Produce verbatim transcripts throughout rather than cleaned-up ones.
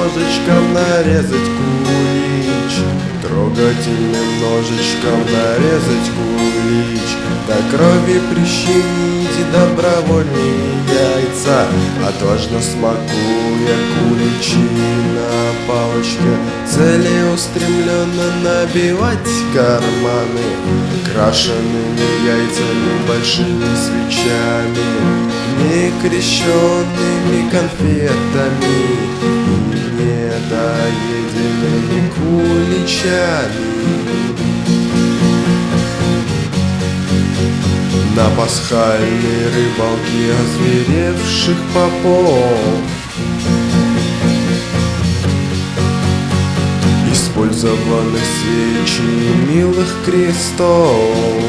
ножичком нарезать кулич, трогательным ножичком нарезать кулич, до крови прищемить добровольные яйца, отважно смакуя куличи на палочке, целеустремленно набивать карманы крашенными яйцами, большими свечами, некрещенными конфетами и недоеденными куличами. На пасхальной рыбалке озверевших попов использованы свечи милых крестов,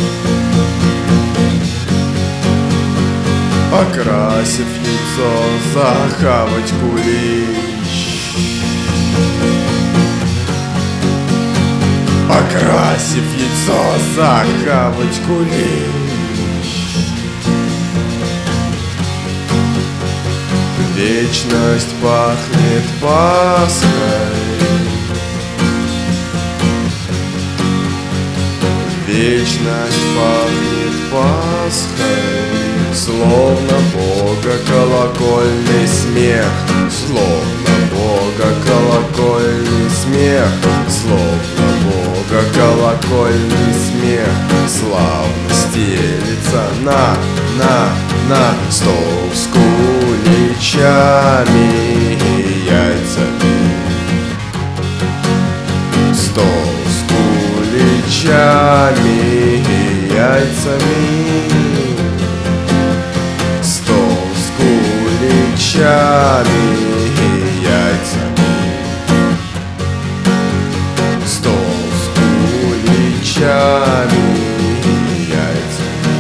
покрасив яйцо, захавать кулич, покрасив яйцо, захавать кулич. Вечность пахнет Пасхой, вечность пахнет Пасхой, словно Бога колокольный смех, словно Бога колокольный смех, словно Бога колокольный смех, славно стелится на, на, на стол с куличами и яйцами, стол с куличами и яйцами, стол с куличами и яйцами, стол с куличами и яйцами.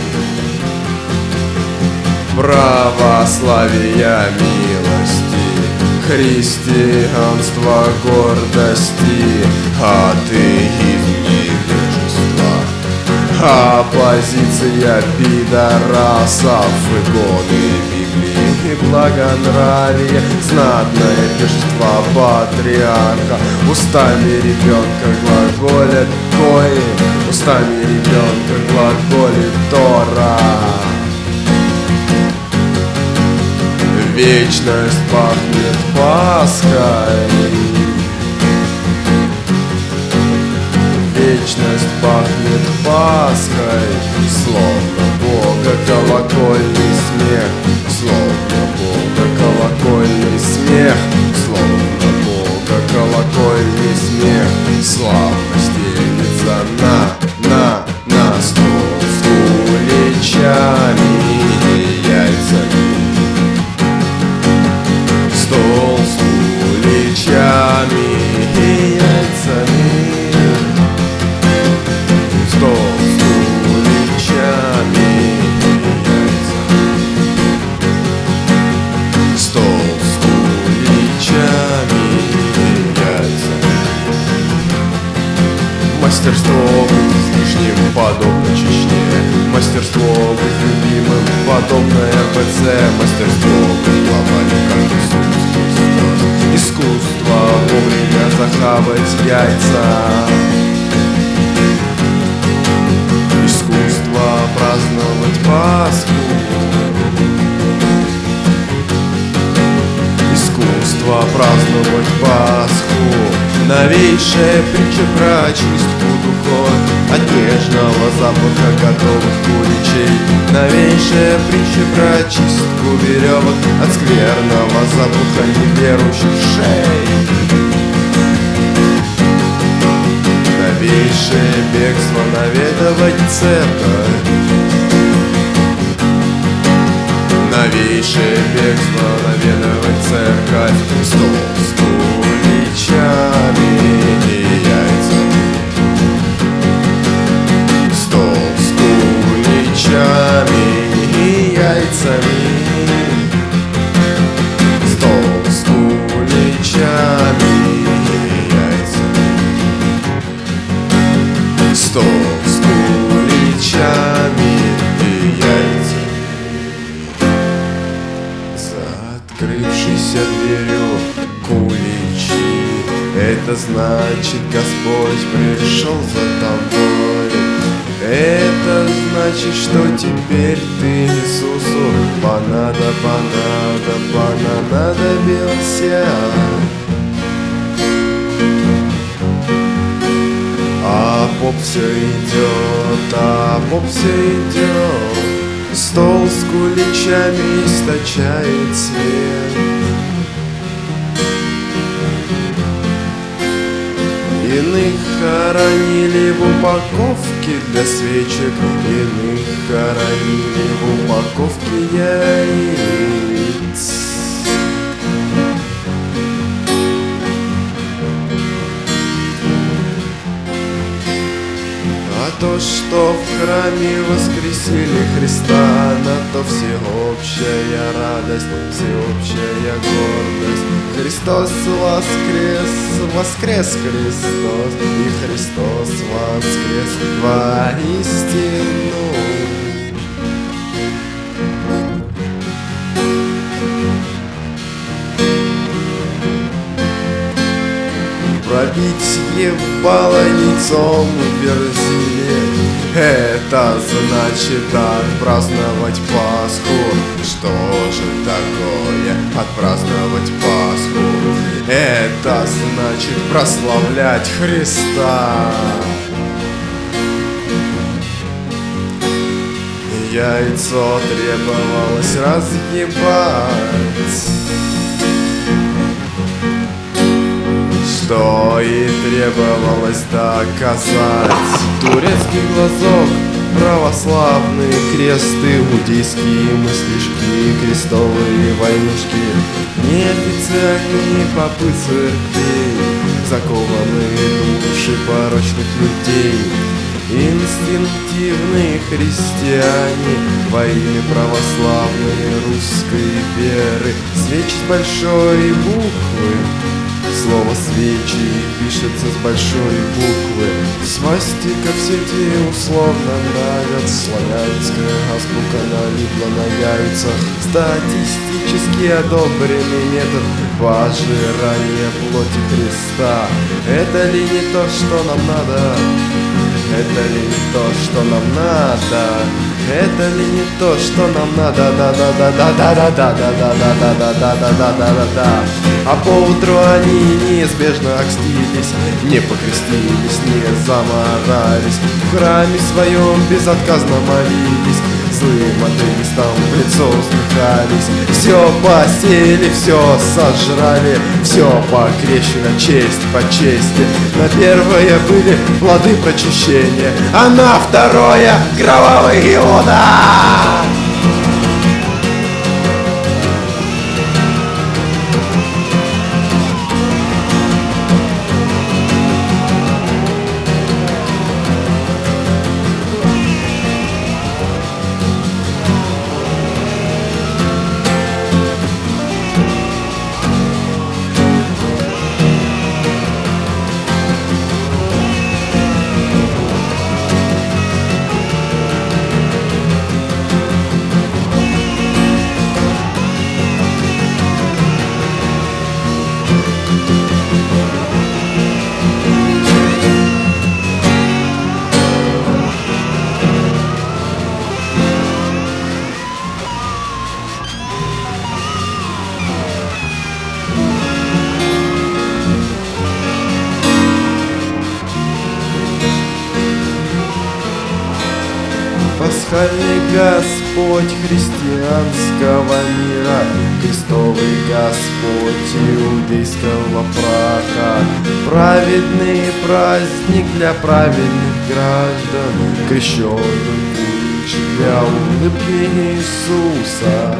Православия милости, христианство гордости, атеизм невежества, оппозиция пидорасов, иконы Библии и благонравие, знатное пиршество патриарха, устами ребенка глаголят кои, устами ребенка глаголит Тора. Вечность пахнет Пасхой, вечность пахнет Пасхой, словно Бога колокольный смех, словно Бога колокольный смех, словно Бога колокольный смех, славно стелится на, на, на стол с куличами и яйцами, стол с куличами и яйцами, стол с куличами и яйцами, стол с куличами и яйцами. Мастерство быть излишним подобно Чечне, мастерство быть любимым подобно эр пэ цэ, мастерство быть глобальным как Иисус Христос, искусство вовремя захавать яйца, искусство праздновать Пасху, искусство праздновать Пасху, новейшая притча про чистку духов от нежного запаха готовых куличей, новейшая притча про чистку веревок от скверного запаха неверующих шей, новейшее бегство наведывать церковь, новейшее бегство наведывать церковь, стол с куличами и яйцами, стол с куличами и яйцами, стол с куличами и яйцами, стол с куличами и яйцами. За открывшейся дверью Это значит, Господь пришел за тобой. Это значит, что теперь ты Иисусу понадо, понадо, понадобился. А поп все идет, а поп все идет, стол с куличами источает свет. Иных хоронили в упаковке для свечек, иных хоронили в упаковке яиц. А то, что в храме воскресили Христа, на то всеобщая радость, всеобщая гордость. Христос воскрес, воскрес Христос, и Христос воскрес воистину. Пробить ебало яйцом в верзиле — это значит отпраздновать Пасху. Что же такое отпраздновать Пасху? Это значит прославлять Христа. Яйцо требовалось разъебать, что и требовалось доказать. Турецкий глазок, православные кресты, буддийские мыслишки, крестовые войнушки, неофициальные попы церквей, закованные души порочных людей, инстинктивные христиане во имя православной русской веры. Свечи с большой буквы, слово «свечи» пишется с большой буквы. Свастика в сети условно нравят, славянская азбука налипла на яйцах. Статистически одобренный метод пожирания плоти Христа. Это ли не то, что нам надо? Это ли не то, что нам надо? Это ли не то, что нам надо? Да да да да да да да да да да да да да да да да да да. А поутру они неизбежно окстились, не покрестились, не заморались, в храме своем безотказно молились, злым атеистам в лицо усмехались. Все посеяли, все сожрали, все покрещено честь по чести. На первое были плоды прочищения, а на второе кровавый Иуда. Пасхальный Господь христианского мира, крестовый Господь иудейского праха, праведный праздник для праведных граждан, крещеный кулич для улыбки Иисуса.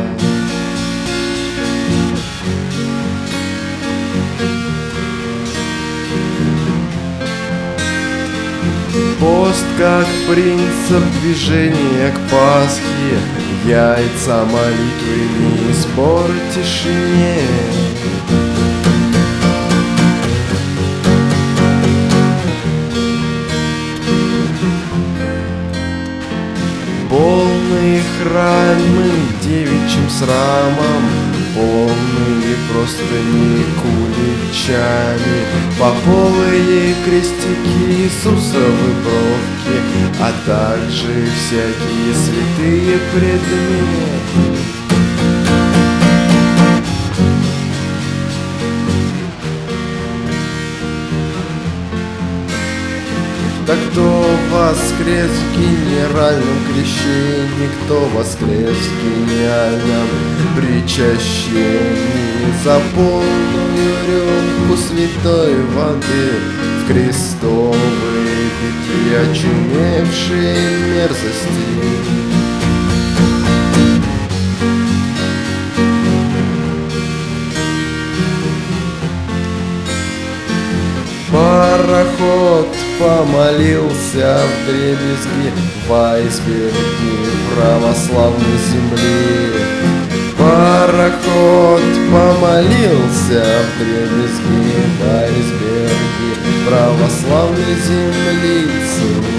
Пост как принцип движения к Пасхе, яйца молитвы не спор тишине. Полные храмы девичьим срамом, полные простыни куличами, поповые крестики, Иисусовы бровки, а также всякие святые предметы. Да кто воскрес в генеральном крещении, кто воскрес в гениальном причащении, за полную рюмку святой воды в крестовой битве очумевшие мерзости. Пароход помолился вдребезги в айсберге православной земли. Пароход помолился вдребезги в айсберге православной землицы.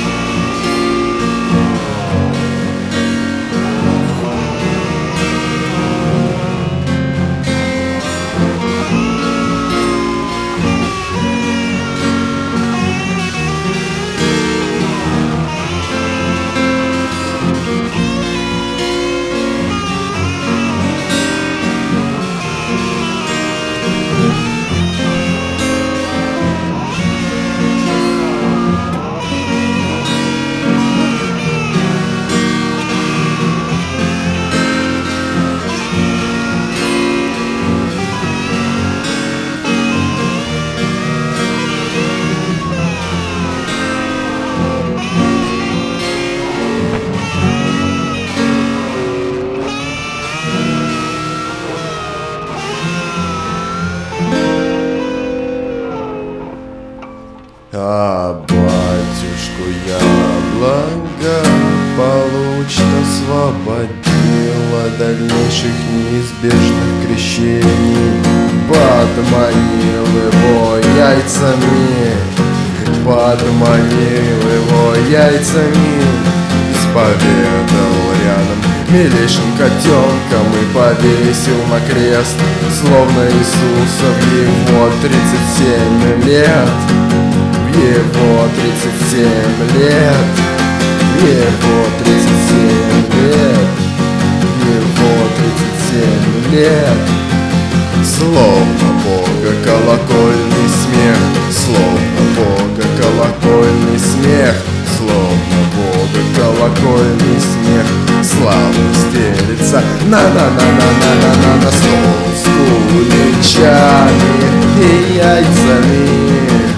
А батюшку я благополучно освободил от дальнейших неизбежных крещений, подманил его яйцами, подманил его яйцами, исповедал рядом милейшим котенком и повесил на крест, словно Иисуса в его тридцать семь лет. В его тридцать семь лет, в его тридцать семь лет, в его тридцать семь лет. Словно Бога колокольный смех, словно Бога колокольный смех, словно Бога колокольный смех. Славно стелится на-на-на-на-на-на-на на стол с куличами и яйцами.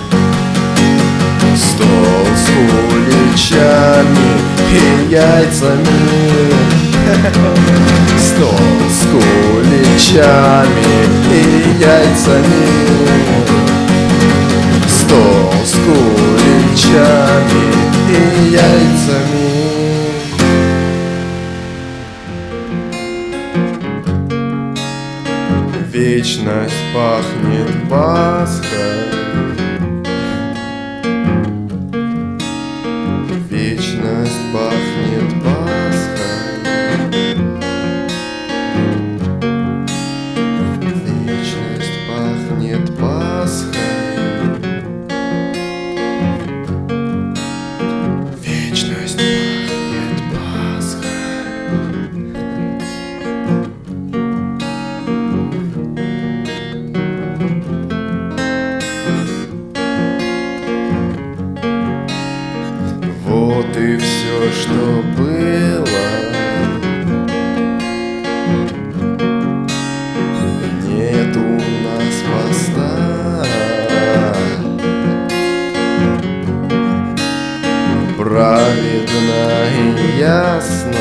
Стол с куличами и яйцами. Стол с куличами и яйцами. Стол с куличами и яйцами. Вечность пахнет Пасхой. Вечность пахнет Пасхой. Вечность пахнет Пасхой. Вечность пахнет Пасхой. Вот и все, что было. Нет у нас поста. Праведно и ясно.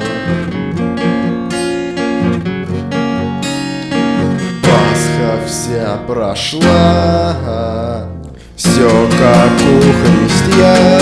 Пасха вся прошла. Все как у христиан.